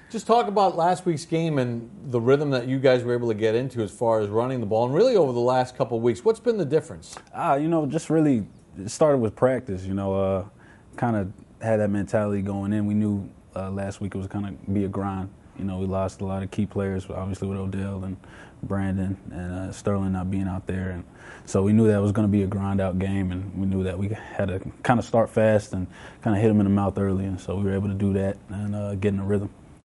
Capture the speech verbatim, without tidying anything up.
Just talk about last week's game and the rhythm that you guys were able to get into as far as running the ball, and really over the last couple of weeks. What's been the difference? Ah, you know, just really it started with practice. You know, uh, kind of had that mentality going in. We knew uh, last week it was going to be a grind. You know, we lost a lot of key players, obviously with Odell and Brandon and uh, Sterling not being out there, and so we knew that it was going to be a grind-out game, and we knew that we had to kind of start fast and kind of hit them in the mouth early, and so we were able to do that and uh, get in the rhythm.